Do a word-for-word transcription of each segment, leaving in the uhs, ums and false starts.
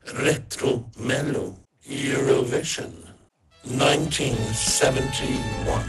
Retro Mello Eurovision nineteen seventy-one.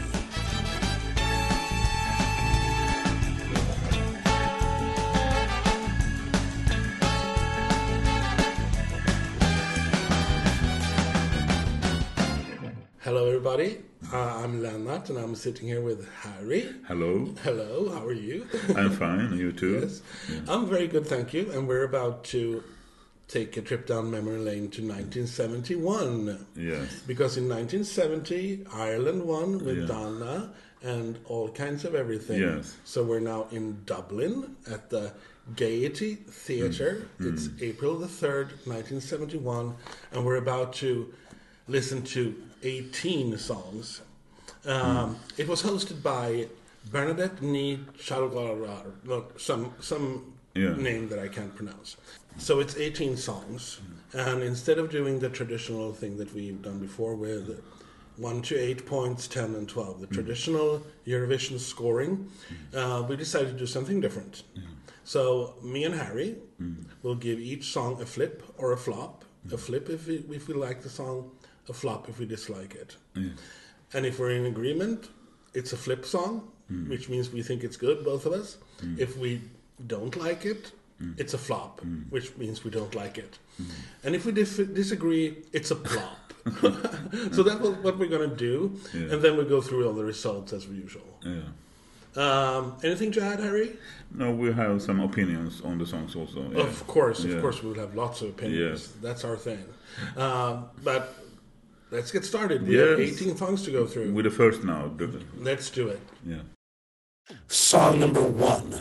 Hello everybody, uh, I'm Lennart and I'm sitting here with Harry. Hello. Hello, how are you? I'm fine, you too? Yes, yeah. I'm very good, thank you. And we're about to take a trip down memory lane to nineteen seventy-one. Yes. Because in nineteen seventy, Ireland won with Yeah. Donna and all kinds of everything. Yes. So we're now in Dublin at the Gaiety Theatre. Mm. It's April the third, nineteen seventy-one, and we're about to listen to eighteen songs. Um, mm. It was hosted by Bernadette Ní Chalgarar, look, some some yeah. name that I can't pronounce. So it's eighteen songs, mm. and instead of doing the traditional thing that we've done before with one to eight points, ten and twelve, the mm. traditional Eurovision scoring, mm. uh, we decided to do something different. Mm. So me and Harry mm. will give each song a flip or a flop. Mm. A flip if we, if we like the song, a flop if we dislike it. Mm. And if we're in agreement, it's a flip song, mm. which means we think it's good, both of us. Mm. If we don't like it, mm. it's a flop, mm. which means we don't like it. Mm. And if we dif- disagree, it's a plop. So that's what we're going to do. Yeah. And then we go through all the results as usual. Yeah. Um, anything to add, Harry? No, we have some opinions on the songs also. Yeah. Of course, of yeah. course, we will have lots of opinions. Yes. That's our thing. Um, but let's get started. We yes. have eighteen songs to go through. With the first now. The... Let's do it. Yeah. Song number one.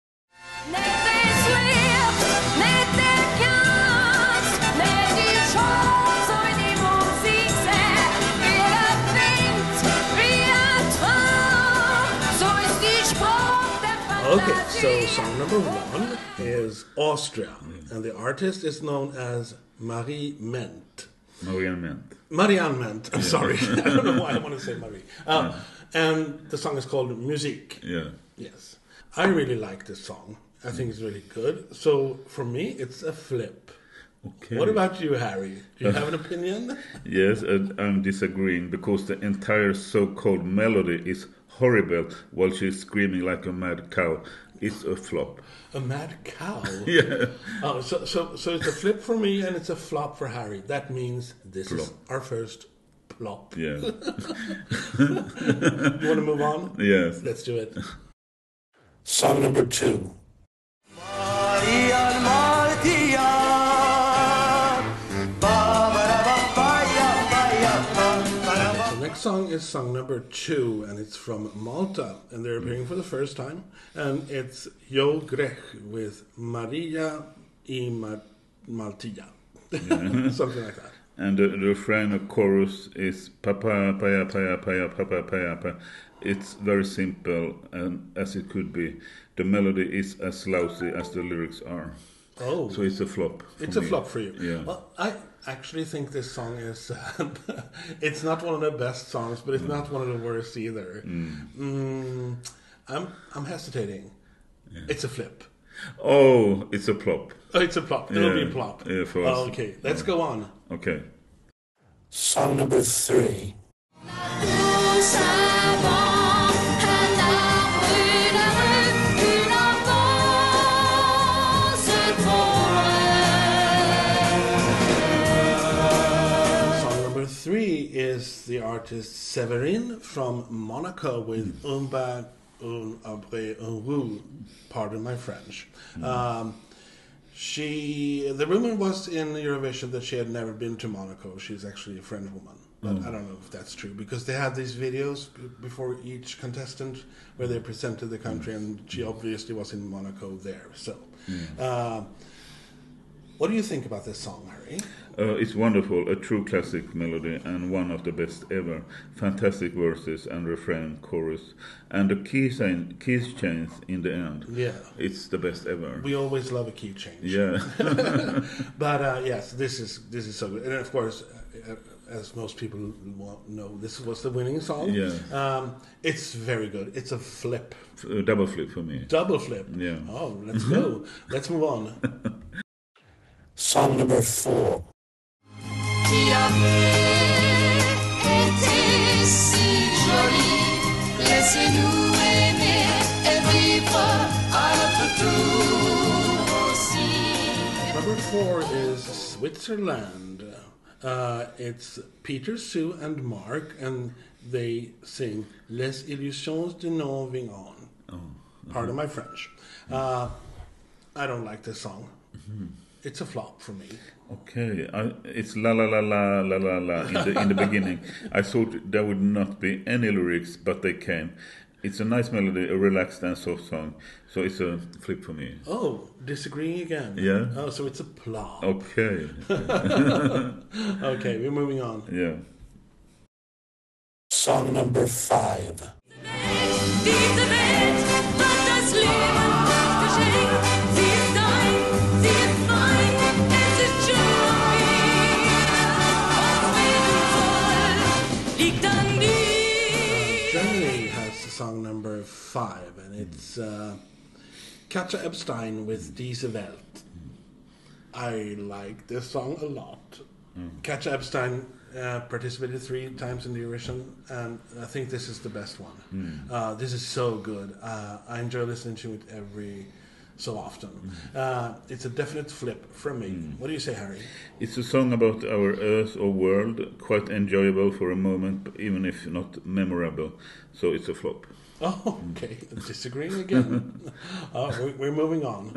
Okay, so song number one is Austria, mm. and the artist is known as Marie Ment. Marianne Ment. Marianne Ment, I'm yeah. sorry. I don't know why I want to say Marie. Um, yeah. And the song is called Music. Yeah. Yes. I really like this song. I think it's really good. So for me, it's a flip. Okay. What about you, Harry? Do you have an opinion? Yes, and I'm disagreeing because the entire so-called melody is horrible while she's screaming like a mad cow. It's a flop. A mad cow? Yeah. Oh, so, so, so it's a flip for me and it's a flop for Harry. That means this plop. is our first plop. Yeah. You want to move on? Yes. Let's do it. Song number two. Next song is song number two, and it's from Malta, and they're appearing for the first time, and it's Jo Grech with Maria I Mar- Maltija, yeah. Something like that. And the, the refrain of chorus is papa paya paya paya papa paya paya. It's very simple, and as it could be. The melody is as lousy as the lyrics are. Oh, so it's a flop. It's me. a flop for you. Yeah. Well, I actually think this song is. Uh, it's not one of the best songs, but it's mm. not one of the worst either. Mm. Mm, I'm I'm hesitating. Yeah. It's a flip. Oh, it's a plop. Oh, it's a plop. It'll yeah. be a plop. Yeah, for us. Oh, okay, let's yeah. go on. Okay. Song number three. Three is the artist Severin from Monaco with mm. Un Bas, Un Après, Un Roux. Pardon my French. Mm. Um, she, the rumor was in Eurovision that she had never been to Monaco. She's actually a French woman. But mm. I don't know if that's true because they had these videos b- before each contestant where they presented the country, mm. and she obviously was in Monaco there. So, mm. uh, what do you think about this song, Harry? Uh, it's wonderful, a true classic melody and one of the best ever. Fantastic verses and refrain, chorus, and the key sign, keys change in the end. Yeah, it's the best ever. We always love a key change. Yeah, but uh, yes, this is this is so good, and of course, uh, as most people know, this was the winning song. Yeah, um, it's very good. It's a flip, a double flip for me. Double flip. Yeah. Oh, let's go. Let's move on. Song number four. Qui avait été si joli, laissez-nous aimer et vivre à notre tour aussi. Number four is Switzerland. Uh, it's Peter, Sue, and Mark, and they sing Les Illusions de nos Vignon. Oh, Pardon my French. Uh, I don't like this song. It's a flop for me. Okay, I, it's la la la la la la la in the in the beginning. I thought there would not be any lyrics, but they came. It's a nice melody, a relaxed and soft song, so it's a flip for me. Oh, disagreeing again. Yeah. Oh, so it's a plop. Okay. Okay, we're moving on. Yeah. Song number five. Diese Welt hat das Leben geschenkt. Sie ist dein, sie ist mein, es ist schon wieder. Was wir liegt an dir. Germany has song number five, and it's uh, Katja Epstein with Diese Welt. I like this song a lot. Katja Epstein uh, participated three times in the Eurovision, and I think this is the best one. Uh, this is so good. Uh, I enjoy listening to it every so often. Uh, it's a definite flip from me. What do you say, Harry? It's a song about our earth or world, quite enjoyable for a moment, but even if not memorable. So it's a flop. Oh, okay. Disagreeing again. uh, we're, we're moving on.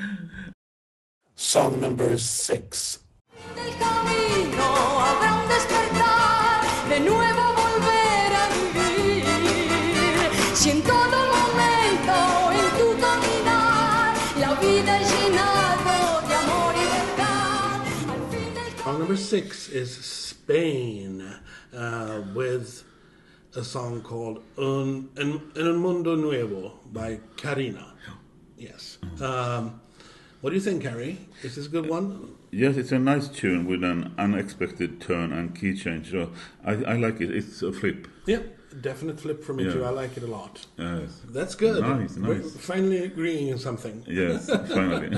Song number six. Del camino habrá un despertar, de nuevo volver a vivir. Si en todo momento en tu caminar la vida es llenado de amor y verdad. Al fin del Song number six is Spain, uh, with a song called Un, En, En un Mundo Nuevo by Karina. Yes. Um, what do you think, Harry? Is this a good one? Yes, it's a nice tune with an unexpected turn and key change. So I, I like it. It's a flip. Yeah, definite flip for me Yeah. too. I like it a lot. Yes. That's good. Nice, We're nice. finally agreeing on something. Yes, finally.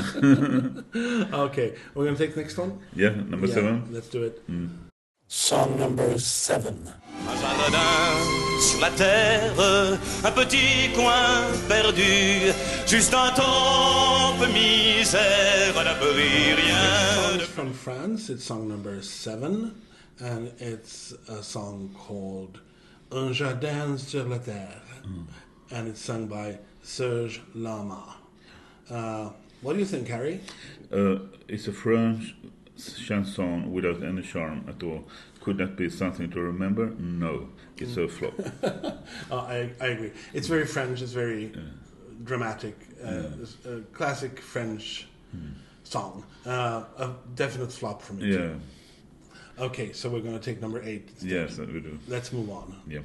Okay, we're going to take the next one? Yeah, number Yeah, seven. let's do it. Song number seven. Un jardin sur la terre, un petit coin perdu, juste un temple misère, un abri, rien Song de is from France. It's song number seven, and it's a song called Un jardin sur la terre, and it's sung by Serge Lama. Uh, what do you think, Harry? Uh, it's a French chanson without any charm at all. Could that be something to remember? No, it's a flop. Uh, I, I agree. It's very French. It's very dramatic. Uh, it's a classic French song. Uh, a definite flop for me. Yeah, Too. Okay, so we're going to take number eight. instead. yes, we do. Let's move on. Yeah.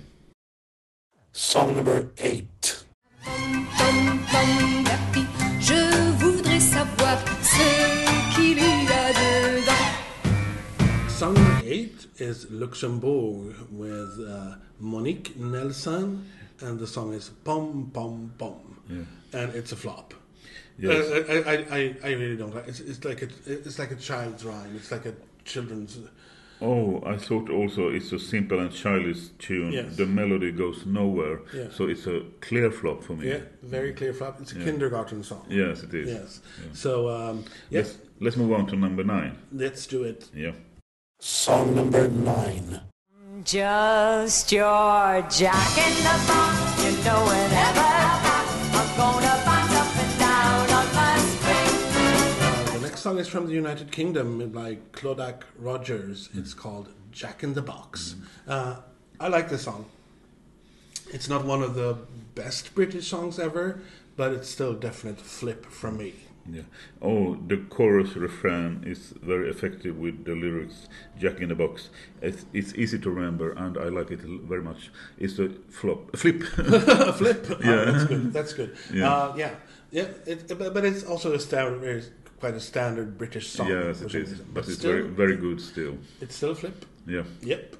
Song number eight. Tom, tom, la fille, je voudrais savoir ce qu'il y a dedans. Song number eight is Luxembourg with uh, Monique Nelson, and the song is Pom Pom Pom, Yeah. and it's a flop. Yes. Uh, I, I, I, I really don't like it. It's, it's like a it's like a child's rhyme. It's like a children's. Oh, I thought also it's a simple and childish tune. Yes. The melody goes nowhere, Yeah. so it's a clear flop for me. Yeah, very clear flop. It's a kindergarten song. Yes, it is. Yes. So um, yes, Let's, let's move on to number nine. let's do it. Yeah. Song number nine. Just your jack in the box, you know whenever I'm gonna bounce up and down on my string. The next song is from the United Kingdom by Clodagh Rogers. It's called Jack in the Box. Uh, I like this song. It's not one of the best British songs ever, but it's still a definite flip from me. Yeah. Oh, the chorus refrain is very effective with the lyrics. Jack in the Box. It's, it's easy to remember, and I like it l- very much. It's a flop, a flip. A flip. Oh, Yeah. that's good. That's good. Yeah. Uh, yeah. Yeah. It, but but it's also a standard, very- quite a standard British song. Yes, for it some is, reason. but it's still, very, very good still. It's still a flip. Yeah. Yep.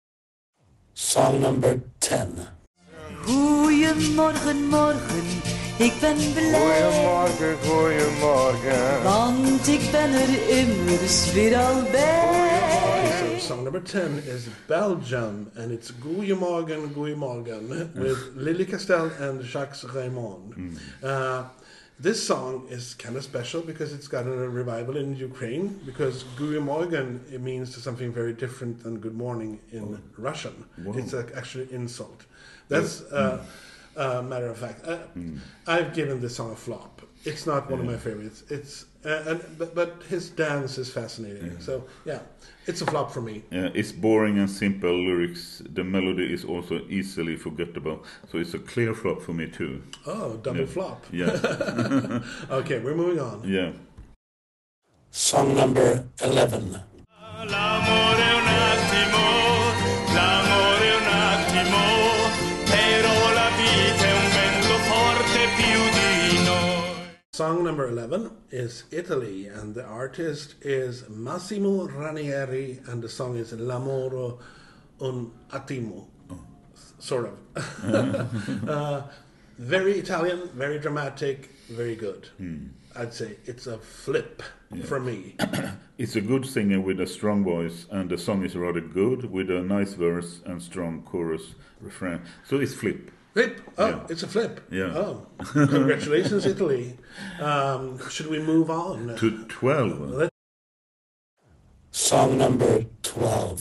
Song number ten. Goeiemorgen, morgen, ik ben blij. Goeiemorgen, goeiemorgen. Want ik ben er immers weer al bij. So song number ten is Belgium, and it's Goeiemorgen, Goeiemorgen with Lily Castel and Jacques Raymond. Uh, this song is kind of special because it's got a revival in Ukraine, because Goeiemorgen, it means something very different than good morning in Russian. Wow. It's a, actually insult. That's uh, a matter of fact. Uh, I've given this song a flop. It's not one of my favorites. It's uh, and but, but his dance is fascinating. So yeah, it's a flop for me. Yeah, it's boring and simple lyrics. The melody is also easily forgettable. So it's a clear flop for me too. Oh, double Yeah. flop. Yeah, Okay, we're moving on. yeah. Song number eleven. L'amore è un attimo, l'amore è un attimo, però la vita è un vento forte più di noi. Song number eleven is Italy, and the artist is Massimo Ranieri, and the song is L'amore un attimo. Sort of. uh, very Italian, very dramatic, very good. I'd say it's a flip for me. It's a good singer with a strong voice, and the song is rather good with a nice verse and strong chorus refrain. So it's flip. Flip! Oh, Yeah. it's a flip. Yeah. Oh, congratulations, Italy. Um, should we move on? To twelve. Song number twelve.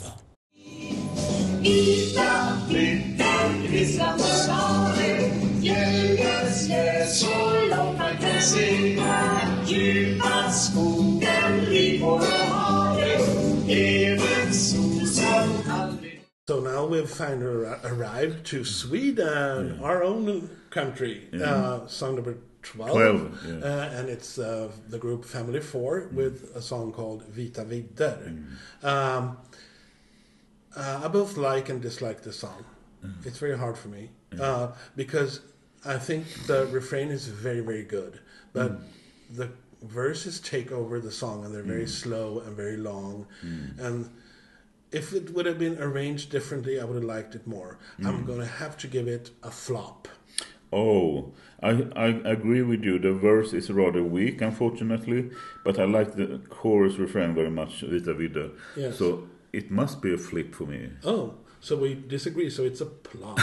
Vita, vita, vita morale, gäller så långt man kan se. Djupa skogen, liv och havet, även sol som aldrig. So now we've finally ar- arrived to Sweden, our own country. Uh, song number twelve. twelve, yeah. Uh, and it's uh, the group Family Four with a song called Vita Vidder. Um, uh, I both like and dislike this song. It's very hard for me uh, because I think the refrain is very, very good. But the verses take over the song, and they're very slow and very long. And if it would have been arranged differently, I would have liked it more. I'm going to have to give it a flop. Oh, I, I agree with you. The verse is rather weak, unfortunately, but I like the chorus refrain very much, Vita Vida. Yes. So it must be a flip for me. Oh, so we disagree. So it's a plop.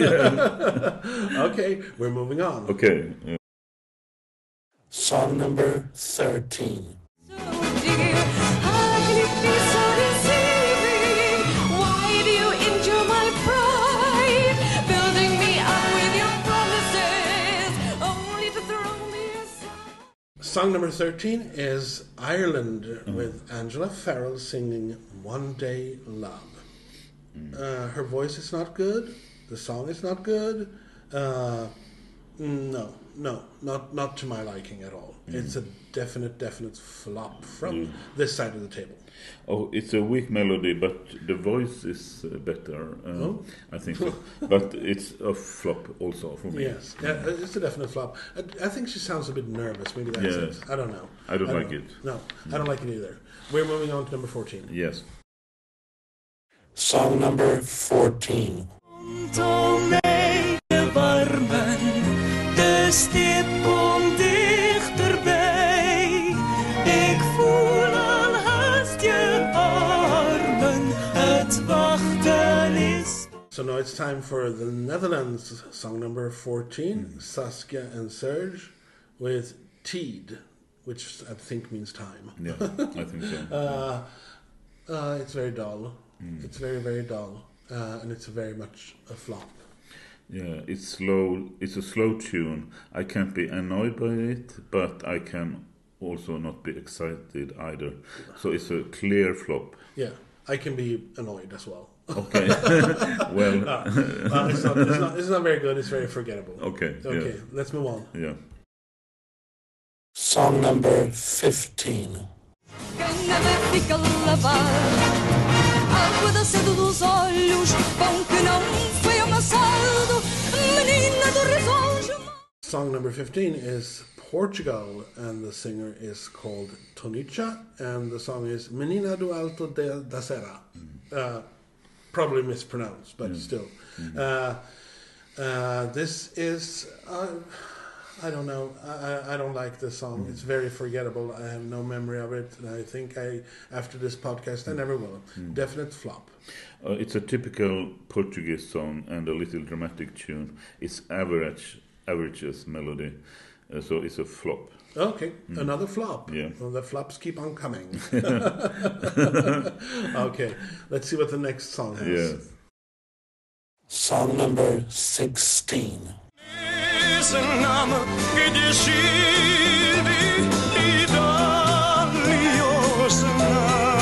Okay, we're moving on. Okay. uh, Song number thirteen. So dear, ugly piece of deceiving. Why do you injure my pride? Building me up with your promises, only to throw me aside. Song number thirteen is Ireland with Angela Farrell singing One Day Love. Uh, her voice is not good. The song is not good. Uh, no, no, not not to my liking at all. It's a definite, definite flop from this side of the table. Oh, it's a weak melody, but the voice is uh, better. Uh, Oh. I think so. But it's a flop also for me. Yes, yeah, it's a definite flop. I, I think she sounds a bit nervous. Maybe that's Yes. it. I don't know. I don't like know. it. No, I don't like it either. We're moving on to number fourteen. Yes. Song number fourteen. Ta mig i varmen, det steg kom dichterbij. Ik voel al haast je armen, het wachten is. So now it's time for the Netherlands, song number fourteen, Saskia and Serge with Teed, which I think means time. Yeah, I think so. Uh, uh, it's very dull. It's very, very dull. Uh, and it's very much a flop. Yeah, it's slow. It's a slow tune. I can't be annoyed by it, but I can also not be excited either. So it's a clear flop. Yeah, I can be annoyed as well. Okay. Well, Uh, uh, it's, not, it's, not, it's not very good. It's very forgettable. okay. Okay, Yeah. let's move on. Yeah. Song number fifteen. Ganhava fica lavar. Água da sede dos olhos, pão que não foi amassado, menina do relógio. Song number fifteen is Portugal, and the singer is called Tonica, and the song is Menina do Alto de, da Serra. Uh, probably mispronounced, but still. Uh, uh, this is uh, I don't know. I, I, I don't like this song. It's very forgettable. I have no memory of it. And I think I, after this podcast, I never will. Definite flop. Uh, it's a typical Portuguese song and a little dramatic tune. It's average, average's melody, uh, so it's a flop. Okay, another flop. Yeah. Well, the flops keep on coming. Okay, let's see what the next song has. Yeah. Song number sixteen. Знам, где жили и дали осна,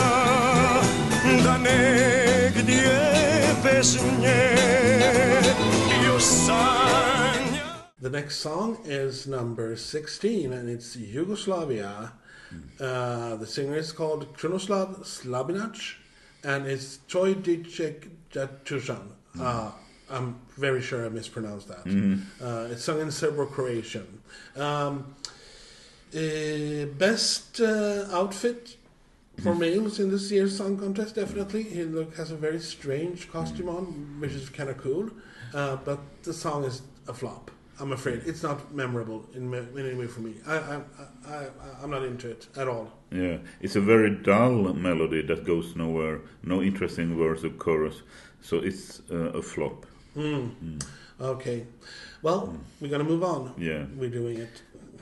да негде без нее Саня. The next song is number sixteen, and it's Yugoslavia. Uh, the singer is called Krunoslav Slabinac, and it's Troy Dicek Jatusan. Uh, I'm very sure I mispronounced that. Uh, it's sung in Serbo-Croatian. Um, uh, best uh, outfit for males in this year's song contest, definitely. He look, has a very strange costume on, which is kind of cool. Uh, but the song is a flop. I'm afraid it's not memorable in, me, in any way for me. I, I, I, I, I'm not into it at all. Yeah, it's a very dull melody that goes nowhere. No interesting verse or chorus, so it's uh, a flop. Mm. Mm. Okay, well, mm. we're gonna move on. Yeah, we're doing it.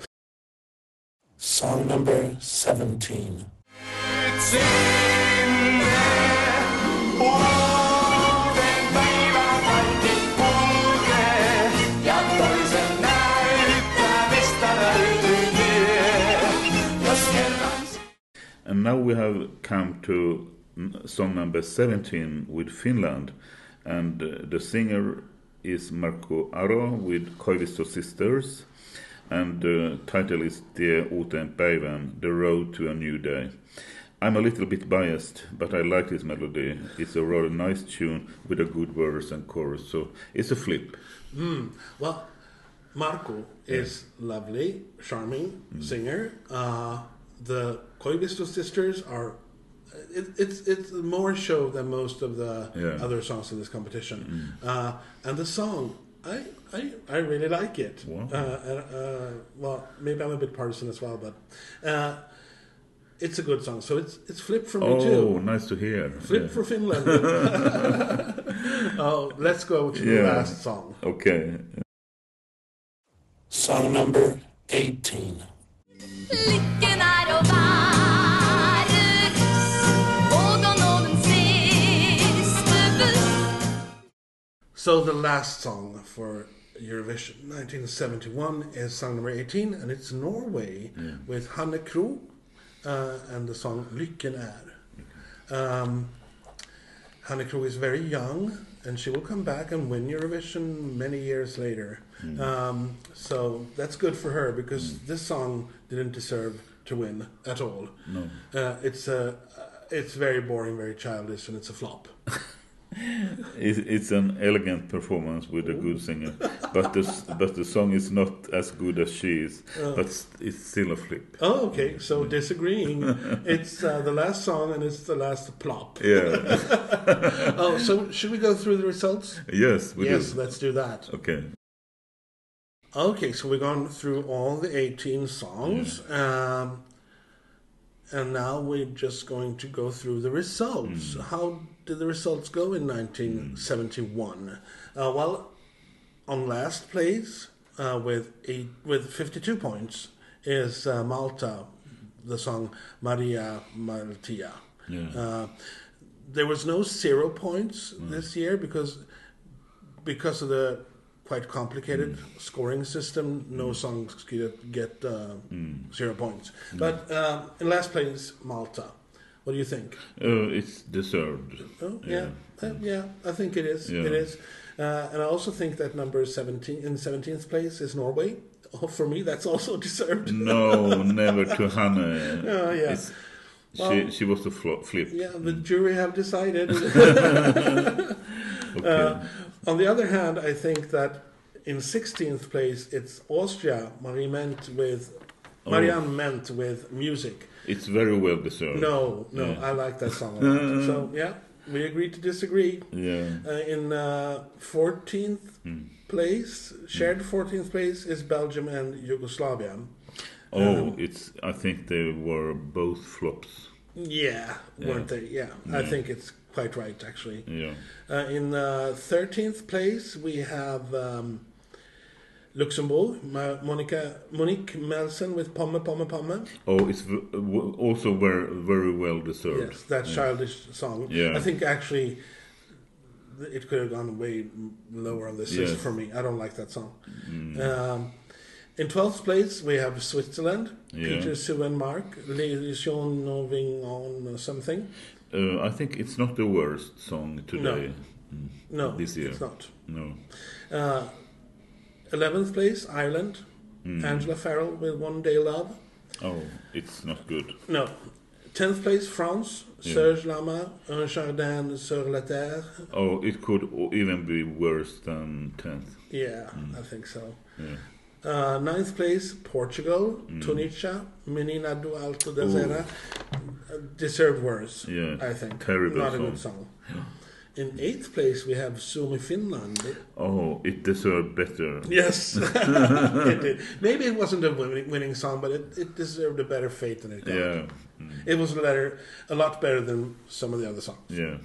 Song number seventeen. It's in there. Oh, then baby, I can hold it. Jag poison night, vista ute. And now we have come to song number seventeen with Finland. And uh, the singer is Marco Aro with Koivisto Sisters, and the title is Tie uuteen päivään, The Road to a New Day. I'm a little bit biased, but I like this melody. It's a rather nice tune with a good verse and chorus, so it's a flip. Mm. Well, Marco is yeah. lovely, charming mm. singer. Uh, the Koivisto Sisters are It, it's it's more show than most of the yeah. other songs in this competition, mm. uh, and the song I, I I really like it. Wow. Uh, uh, well, maybe I'm a bit partisan as well, but uh, it's a good song. So it's it's flip for me oh, too. Oh, nice to hear. Flip yeah. for Finland. Oh, let's go to yeah. the last song. Okay. Song number eighteen. So the last song for Eurovision nineteen seventy-one is song number eighteen, and it's Norway yeah. with Hanne Krogh uh, and the song Lykken är. Um, Hanne Krogh is very young, and she will come back and win Eurovision many years later. Mm. Um, so that's good for her, because mm. this song didn't deserve to win at all. No. Uh, it's a, it's very boring, very childish, and it's a flop. It's an elegant performance with a good singer, but the but the song is not as good as she is. Uh, but it's still a flip. Oh, okay. So disagreeing. It's uh, the last song and it's the last plop. Yeah. Oh, so should we go through the results? Yes, we yes. do. Let's do that. Okay. Okay, so we've gone through all the eighteen songs. Yeah. Um, And now we're just going to go through the results. Mm. How did the results go in nineteen seventy-one? Uh, well, on last place uh, with eight, with fifty-two points is uh, Malta, the song Maria Maltia. Yeah. Uh, there was no zero points mm. this year because because of the quite complicated mm. scoring system. No mm. songs get, get uh, mm. zero points. Mm. But uh, in last place, Malta. What do you think? Uh, it's deserved. Oh, yeah. Yeah, uh, yeah I think it is. Yeah. It is. Uh, and I also think that number seventeen, in seventeenth place is Norway. Oh, for me, that's also deserved. No, never to Hanne. Oh, yeah. It's, well, she, she was the flo- flip. Yeah, the jury have decided. Okay. Uh, on the other hand, I think that in sixteenth place it's Austria. Marie Ment with oh. Marianne Ment with Music. It's very well deserved. No, no, yeah. I like that song a lot. So yeah, we agree to disagree. Yeah. Uh, in uh, fourteenth place, shared fourteenth place is Belgium and Yugoslavia. Oh, Um, it's. I think they were both flops. Yeah, weren't Yeah. they? Yeah, I Yeah. think it's quite right, actually. Yeah. Uh, in uh, thirteenth place, we have um, Luxembourg, Ma- Monica, Monique Melson with Pomme, Pomme, Pomme. Oh, it's v- w- also very, very well deserved. Yes, that Yeah. childish song. Yeah. I think actually th- it could have gone way m- lower on this list Yes. for me. I don't like that song. Mm. Um, in twelfth place, we have Switzerland, Yeah. Peter, Sue and Mark, L'Illusion Noving on or something. Uh, I think it's not the worst song today. Mm. No, This year. it's not. No. Uh, eleventh place, Ireland, Mm. Angela Farrell with One Day Love. Oh, it's not good. No. tenth place, France, Yeah. Serge Lama, Un Jardin sur la Terre. Oh, it could o- even be worse than tenth. Yeah, I think so. Yeah. Uh, ninth place, Portugal, Mm. Tunisia, Menina do Alto da Zera. Uh, deserved worse, Yeah, I think. terrible Not a song. good song. In eighth place, we have Suomi Finland. Oh, it deserved better. Yes, it did. Maybe it wasn't a winning, winning song, but it, it deserved a better fate than it got. Yeah. Mm. It was better, a lot better than some of the other songs. Yeah.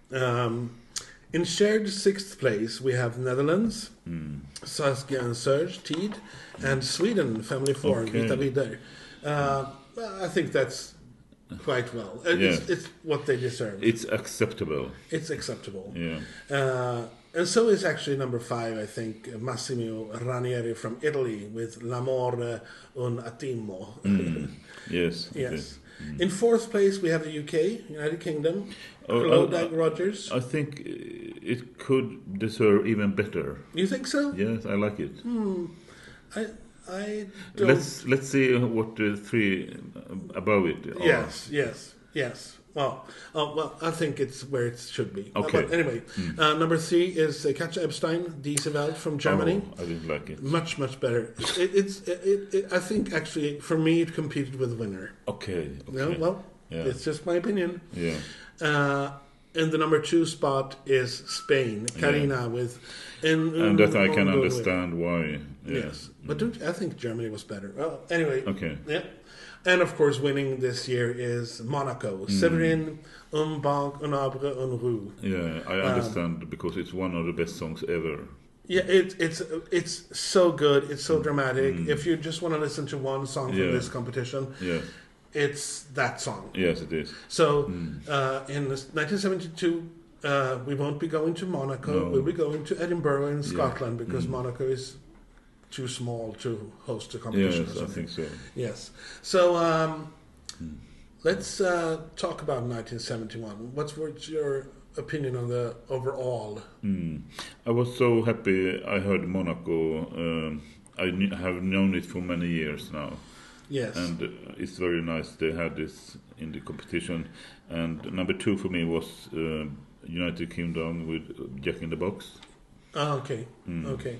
Um, in shared sixth place, we have Netherlands, Mm. Saskia and Serge, Teed, and Sweden, Family Four, Okay. Vita Vidar. Uh, I think that's quite well. Uh, It's, Yeah. it's what they deserve. It's acceptable. It's acceptable. Yeah. Uh, and so is actually number five, I think, Massimo Ranieri from Italy with L'amore un attimo. Mm. Yes. Yes. okay. Mm. In fourth place, we have the U K, United Kingdom, Oh, Claude oh, Dag Rogers. I think it could deserve even better. You think so? Yes, I like it. Hmm. I, I don't. Let's let's see what the three above it are. Yes, yes, yes. Well, oh, well, I think it's where it should be. Uh, Okay. but anyway, Hmm. uh, number three is uh, Katja Epstein, Die Welt from Germany. Oh, I didn't like it. Much, much better. It, it's. It, it, it, I think actually, for me, it competed with Winner. Okay. okay. No, well, Yeah. it's just my opinion. Yeah. Uh, in the number two spot is Spain, Carina with. In, And that I can Mongo- understand why. Yeah. Yes, but don't I think Germany was better? Well, anyway. Okay. Yeah, and of course, winning this year is Monaco. Mm. Séverine, Un Banque, Un Arbre, Un Rue. Yeah, I Um, understand because it's one of the best songs ever. Yeah, it, it's it's so good. It's so dramatic. Mm. If you just want to listen to one song from Yeah. this competition, Yeah. it's that song. Yes, it is. So Mm. uh, in this nineteen seventy-two, uh, we won't be going to Monaco. No. We'll be going to Edinburgh in Yeah. Scotland because Mm. Monaco is too small to host a competition. Yes, or I something. think so. Yes. So um, Mm. let's uh, talk about nineteen seventy-one. What's, what's your opinion on the overall? Mm. I was so happy I heard Monaco. Um, I knew, have known it for many years now. Yes. And uh, it's very nice they had this in the competition. And number two for me was uh, United Kingdom with Jack in the Box. Ah, okay. Mm. Okay.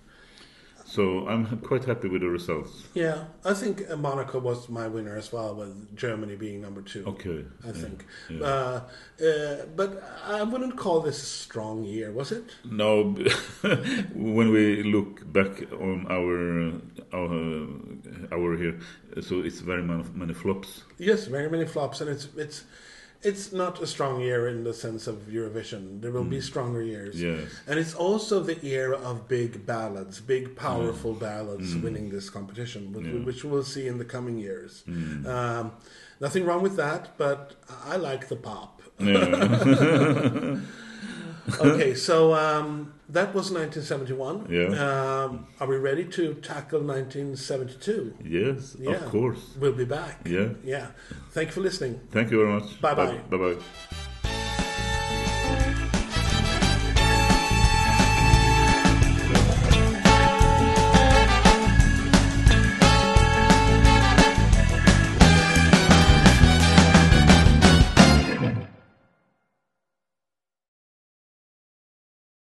So I'm quite happy with the results. Yeah, I think uh, Monaco was my winner as well, with Germany being number two. Okay. I yeah, think. yeah. Uh, uh, but I wouldn't call this a strong year, was it? No, when we look back on our our our here, so it's very many, many flops. Yes, very many flops, and it's it's it's not a strong year in the sense of Eurovision. There will be stronger years. Yes. And it's also the era of big ballads, big powerful ballads Mm. winning this competition, which, Yeah. which we'll see in the coming years. Mm. Um, nothing wrong with that, but I like the pop. Yeah. Okay, so um, that was nineteen seventy-one. Yeah. Um, are we ready to tackle nineteen seventy-two? Yes, Yeah. of course. We'll be back. Yeah. Yeah. Thank you for listening. Thank you very much. Bye-bye. Bye bye.